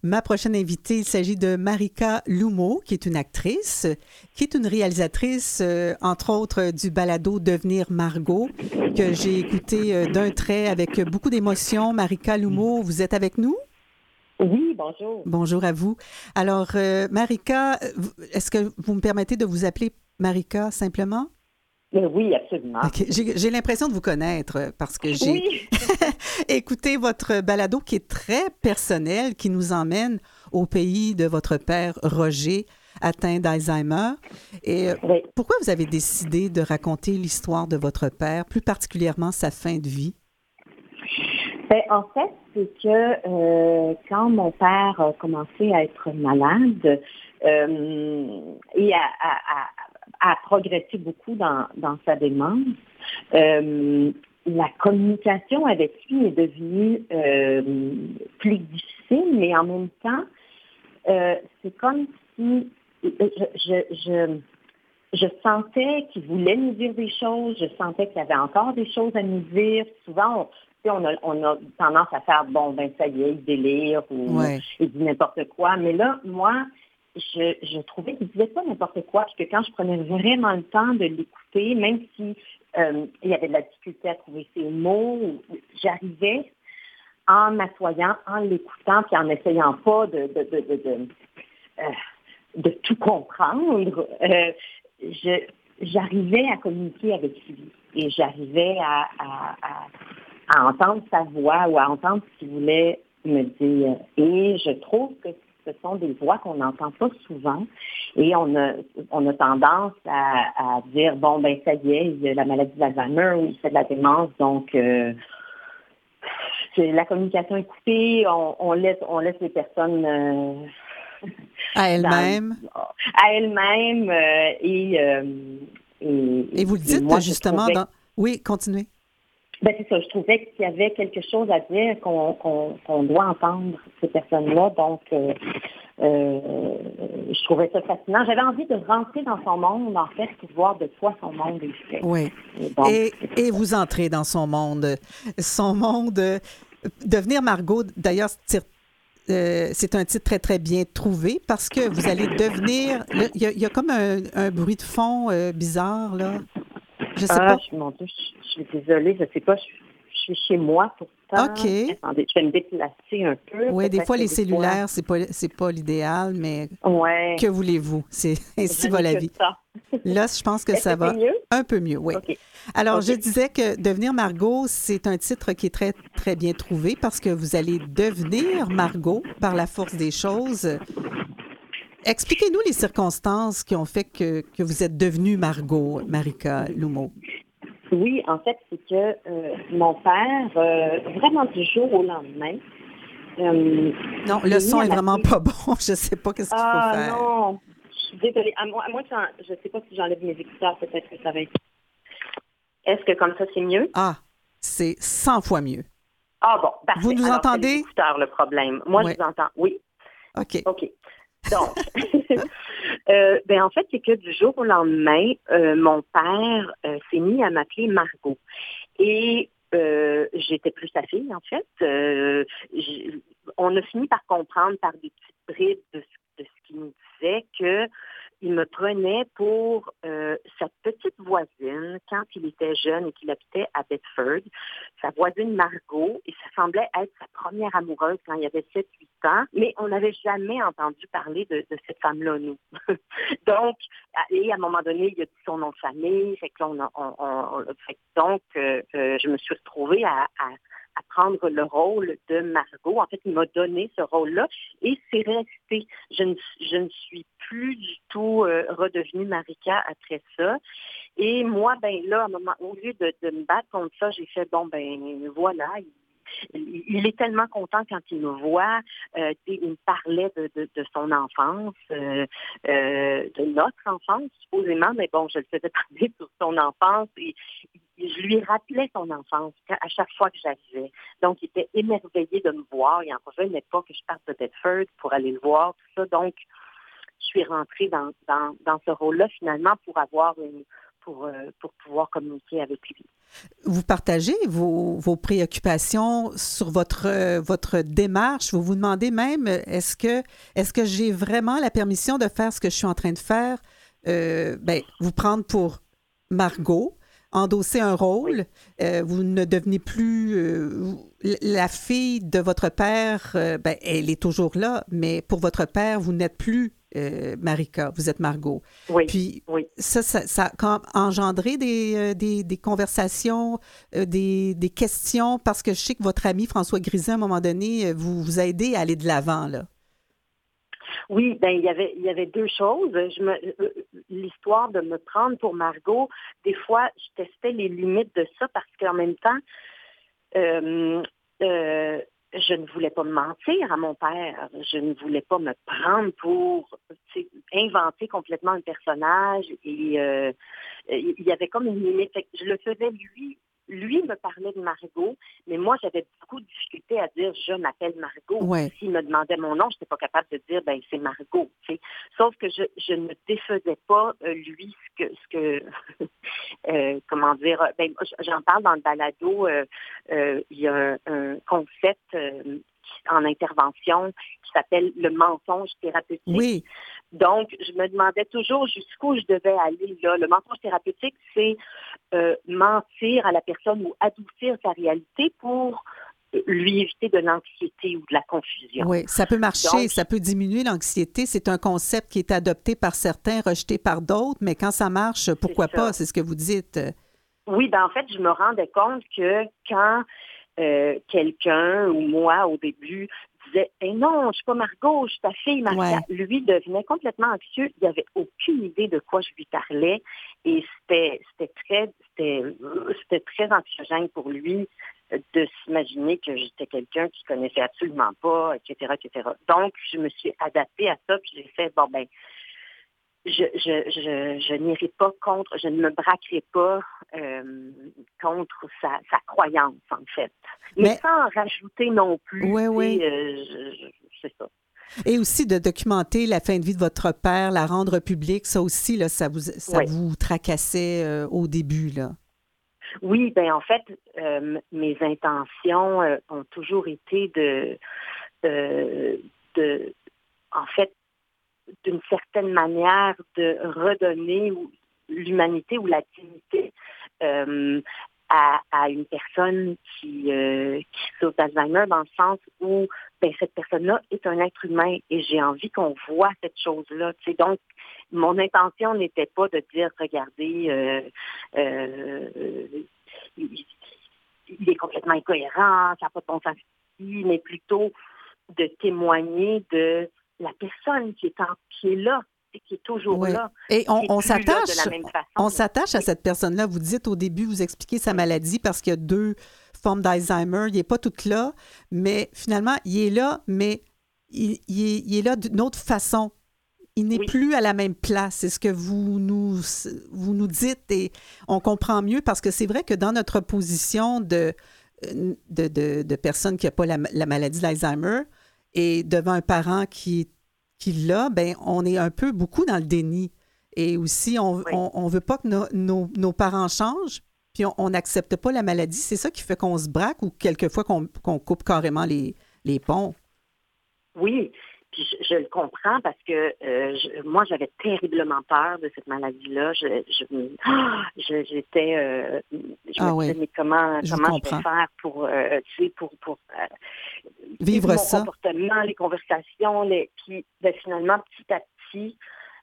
Ma prochaine invitée, il s'agit de Marika Lumeau, qui est une actrice, qui est une réalisatrice, entre autres, du balado Devenir Margot, que j'ai écouté d'un trait avec beaucoup d'émotion. Marika Lumeau, vous êtes avec nous? Oui, bonjour. Bonjour à vous. Alors, Marika, est-ce que vous me permettez de vous appeler Marika simplement? Oui, absolument. OK. J'ai l'impression de vous connaître parce que j'ai Oui, écouté votre balado qui est très personnel, qui nous emmène au pays de votre père Roger, atteint d'Alzheimer. Et oui. pourquoi vous avez décidé de raconter l'histoire de votre père, plus particulièrement sa fin de vie? En fait, c'est que quand mon père a commencé à être malade et à progresser beaucoup dans sa démence, la communication avec lui est devenue plus difficile, mais en même temps, c'est comme si je sentais qu'il voulait nous dire des choses, je sentais qu'il y avait encore des choses à nous dire. Souvent, on a tendance à faire, bon, ben ça y est, il délire ou Ouais. il dit n'importe quoi. Mais là, moi, je trouvais qu'il disait pas n'importe quoi, parce que quand je prenais vraiment le temps de l'écouter, même si il y avait de la difficulté à trouver ses mots, j'arrivais en m'assoyant, en l'écoutant, puis en n'essayant pas de tout comprendre, j'arrivais à communiquer avec lui et j'arrivais à entendre sa voix ou à entendre ce qu'il voulait me dire. Et je trouve que ce sont des voix qu'on n'entend pas souvent et on a tendance à dire, bon, ben ça y est, il a la maladie d'Alzheimer ou il fait de la démence, donc c'est la communication écoutée, on laisse les personnes À dans, elle-même. à elles-mêmes Et vous le et dites moi je justement trouvais dans... Oui, continuez. c'est ça, je trouvais qu'il y avait quelque chose à dire qu'on doit entendre ces personnes-là, donc je trouvais ça fascinant. J'avais envie de rentrer dans son monde, en fait, pour voir de quoi son monde est fait. Oui. Et donc, Et vous entrez dans son monde. Son monde. Devenir Margot, d'ailleurs, c'est un titre très, très bien trouvé parce que vous allez devenir... Il y a comme un bruit de fond bizarre, là. Je sais pas. mon Dieu, je suis désolée, je sais pas, je suis chez moi pourtant. OK. Attendez, je vais me déplacer un peu, Oui, des peut-être fois, que les des fois. cellulaires, c'est pas l'idéal, mais que Ouais, voulez-vous? C'est ainsi je va n'ai la que vie. ça. Là, je pense que Est-ce ça que c'est va mieux? un peu mieux, oui. OK. Alors, je OK. disais que Devenir Margot, c'est un titre qui est très, très bien trouvé parce que vous allez devenir Margot par la force des choses. Expliquez-nous les circonstances qui ont fait que vous êtes devenue Margot, Marika Lumeau. Oui, en fait, c'est que mon père, vraiment du jour au lendemain, Non, le s'est mis son à est vraiment m'appeler. pas bon. Je sais pas qu'est-ce qu'il faut Ah faire. non, je suis désolée. À moi je ne sais pas si j'enlève mes écouteurs, peut-être que ça va être. Est-ce que comme ça, c'est mieux? Ah, c'est 100 fois mieux. Ah bon, Vous parfait. nous Alors, c'est les entendez? écouteurs le problème. Moi, je Oui. vous entends. Oui. OK. OK. Donc, en fait, c'est que du jour au lendemain, mon père s'est mis à m'appeler Margot. Et j'étais plus sa fille, en fait. On a fini par comprendre par des petites bribes de ce qu'il nous disait que il me prenait pour sa petite voisine quand il était jeune et qu'il habitait à Bedford, sa voisine Margot, et ça semblait être sa première amoureuse quand il avait 7-8 ans, mais on n'avait jamais entendu parler de cette femme-là, nous. Donc, et à un moment donné, il a dit son nom de famille, fait que là, donc, je me suis retrouvée à prendre le rôle de Margot. En fait, il m'a donné ce rôle-là et c'est resté. Je ne suis plus du tout redevenue Marika après ça. Et moi, là, à un moment, au lieu de me battre contre ça, j'ai fait, voilà, il est tellement content quand il me voit. Il me parlait de son enfance, de notre enfance, supposément, mais bon, je le faisais parler sur son enfance et je lui rappelais son enfance à chaque fois que j'arrivais. Donc, il était émerveillé de me voir. Il n'en revenait pas que je parte de Bedford pour aller le voir, tout ça. Donc, je suis rentrée dans ce rôle-là, finalement, pour pouvoir communiquer avec lui. Vous partagez vos préoccupations sur votre démarche. Vous vous demandez même, est-ce que j'ai vraiment la permission de faire ce que je suis en train de faire? Vous prendre pour Margot, endosser un rôle. Oui. Vous ne devenez plus la fille de votre père. Elle est toujours là, mais pour votre père, vous n'êtes plus Marika, vous êtes Margot. Oui. Puis oui. ça a engendré des conversations, des questions, parce que je sais que votre ami François Griset, à un moment donné, vous a aidé à aller de l'avant, là. Oui, il y avait deux choses. L'histoire de me prendre pour Margot, des fois, je testais les limites de ça parce qu'en même temps, je ne voulais pas me mentir à mon père. Je ne voulais pas me prendre pour inventer complètement un personnage. Et il y avait comme une limite. Fait que je le faisais lui. Lui me parlait de Margot, mais moi, j'avais beaucoup de difficulté à dire « je m'appelle Margot ». Ouais. S'il me demandait mon nom, je n'étais pas capable de dire « c'est Margot ». Sauf que je ne défaisais pas, lui, comment dire, j'en parle dans le balado, il y a un concept en intervention qui s'appelle le mensonge thérapeutique. Oui. Donc, je me demandais toujours jusqu'où je devais aller là. Le mensonge thérapeutique, c'est mentir à la personne ou adoucir sa réalité pour lui éviter de l'anxiété ou de la confusion. Oui, ça peut marcher, donc, ça peut diminuer l'anxiété. C'est un concept qui est adopté par certains, rejeté par d'autres, mais quand ça marche, pourquoi pas? C'est ce que vous dites. Oui, en fait, je me rendais compte que quand quelqu'un ou moi, au début, disait non, je suis pas Margot, je suis ta fille, Marika. Ouais. Lui devenait complètement anxieux. Il n'avait aucune idée de quoi je lui parlais. Et c'était très anxiogène pour lui de s'imaginer que j'étais quelqu'un qui connaissait absolument pas, etc., etc. Donc, je me suis adaptée à ça, puis j'ai fait, je n'irai pas contre, je ne me braquerai pas contre sa croyance, en fait. Mais sans en rajouter non plus. Oui. C'est ça. Et aussi de documenter la fin de vie de votre père, la rendre publique, ça aussi, là, ça vous tracassait au début, là. Oui, en fait, mes intentions ont toujours été en fait, d'une certaine manière, de redonner l'humanité ou la dignité à une personne qui souffre d'Alzheimer, dans le sens où cette personne-là est un être humain et j'ai envie qu'on voit cette chose-là. Donc, mon intention n'était pas de dire, regardez, il est complètement incohérent, ça n'a pas de bon sens, mais plutôt de témoigner de la personne qui est là et qui est toujours là. Et on s'attache, de la même façon. On s'attache à cette personne-là. Vous dites au début, vous expliquez sa maladie parce qu'il y a 2 formes d'Alzheimer. Il n'est pas tout là, mais finalement, il est là, mais il est là d'une autre façon. Il n'est plus à la même place. C'est ce que vous nous dites et on comprend mieux parce que c'est vrai que dans notre position de personne qui n'a pas la maladie d'Alzheimer et devant un parent qui l'a, on est un peu beaucoup dans le déni. Et aussi, on ne veut pas que nos parents changent, puis on n'accepte pas la maladie. C'est ça qui fait qu'on se braque ou quelquefois qu'on coupe carrément les ponts. Oui. Puis je le comprends parce que moi, j'avais terriblement peur de cette maladie-là. Je me disais, mais comment je vais faire pour vivre mon comportement, les conversations, puis finalement, petit à petit,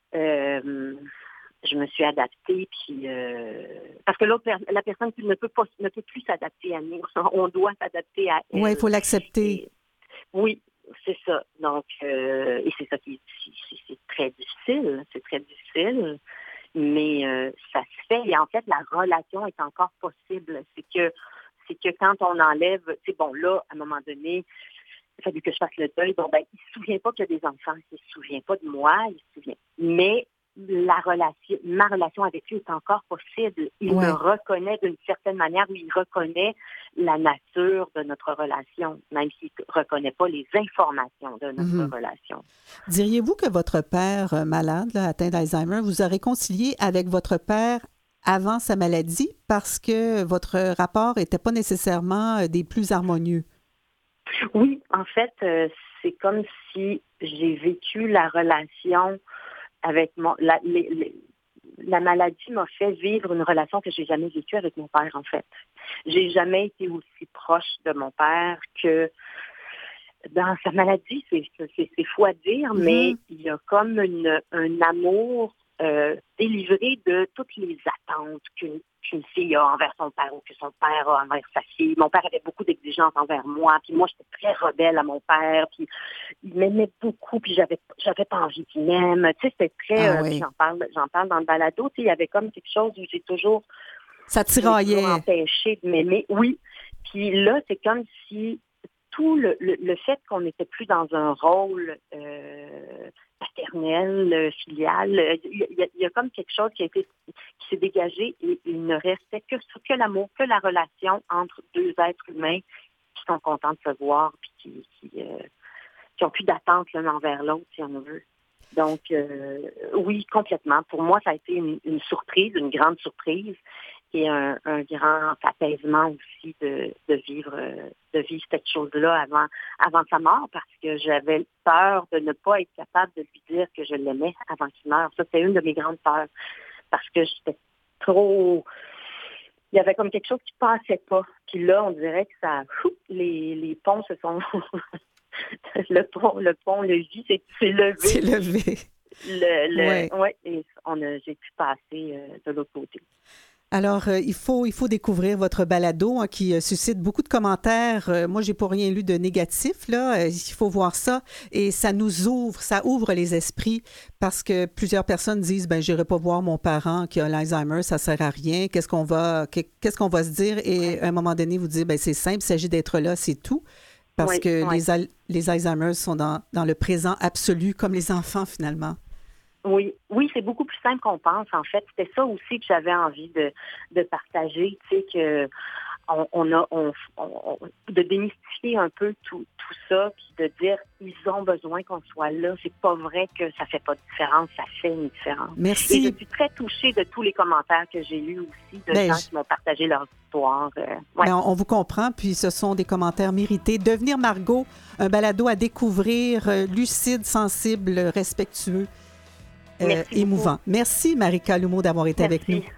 je me suis adaptée, puis parce que la personne qui ne peut plus s'adapter à nous. On doit s'adapter à elle. Oui, il faut l'accepter. Oui. C'est ça. Donc, et c'est ça qui c'est très difficile. C'est très difficile, mais ça se fait. Et en fait, la relation est encore possible. C'est que quand on enlève, là, à un moment donné, il a fallu que je fasse le deuil. Il ne se souvient pas qu'il y a des enfants. Il ne se souvient pas de moi. Il se souvient. Mais ma relation avec lui est encore possible. Il me reconnaît d'une certaine manière, où il reconnaît la nature de notre relation, même s'il ne reconnaît pas les informations de notre relation. Diriez-vous que votre père malade, atteint d'Alzheimer, vous a réconcilié avec votre père avant sa maladie parce que votre rapport n'était pas nécessairement des plus harmonieux. Oui, en fait, c'est comme si j'ai vécu la relation avec la maladie m'a fait vivre une relation que j'ai jamais vécue avec mon père, en fait. J'ai jamais été aussi proche de mon père que dans sa maladie. C'est fou à dire, mais il y a comme un amour délivré de toutes les attentes qu'une fille a envers son père ou que son père a envers sa fille. Mon père avait beaucoup d'exigences envers moi, puis moi, j'étais très rebelle à mon père, puis il m'aimait beaucoup, puis j'avais pas envie qu'il m'aime. Tu sais, c'était très... Ah oui. J'en parle dans le balado, tu sais, il y avait comme quelque chose où Ça j'ai toujours tiraillait. empêché de m'aimer. Oui, puis là, c'est comme si tout le fait qu'on n'était plus dans un rôle paternel, filial, il y a comme quelque chose qui s'est dégagé et il ne restait que l'amour, que la relation entre deux êtres humains qui sont contents de se voir puis qui ont plus d'attente l'un envers l'autre, si on veut. Donc, oui, complètement. Pour moi, ça a été une surprise, une grande surprise et un grand apaisement aussi de vivre cette chose-là avant sa mort, parce que j'avais peur de ne pas être capable de lui dire que je l'aimais avant qu'il meure. Ça, c'est une de mes grandes peurs, parce que j'étais trop... Il y avait comme quelque chose qui passait pas. Puis là, on dirait que ça... Les ponts se sont... le pont, le J, c'est levé. C'est levé. Ouais, et j'ai pu passer de l'autre côté. Alors, il faut découvrir votre balado qui suscite beaucoup de commentaires. Moi, j'ai pas rien lu de négatif, là. Il faut voir ça. Et ça ouvre les esprits parce que plusieurs personnes disent, ben, j'irai pas voir mon parent qui a l'Alzheimer, ça sert à rien. Qu'est-ce qu'on va se dire? Et à un moment donné, vous dites, ben, c'est simple, il s'agit d'être là, c'est tout. Parce que les Alzheimer sont dans le présent absolu, comme les enfants, finalement. Oui, c'est beaucoup plus simple qu'on pense, en fait. C'était ça aussi que j'avais envie de partager, tu sais, que de démystifier un peu tout ça, puis de dire ils ont besoin qu'on soit là. C'est pas vrai que ça fait pas de différence, ça fait une différence. Merci. Et je suis très touchée de tous les commentaires que j'ai eus aussi, de gens qui m'ont partagé leur histoire. Ben, on vous comprend, puis ce sont des commentaires mérités. Devenir Margot, un balado à découvrir, lucide, sensible, respectueux. Émouvant. Merci, Marika Lumeau, d'avoir été avec nous.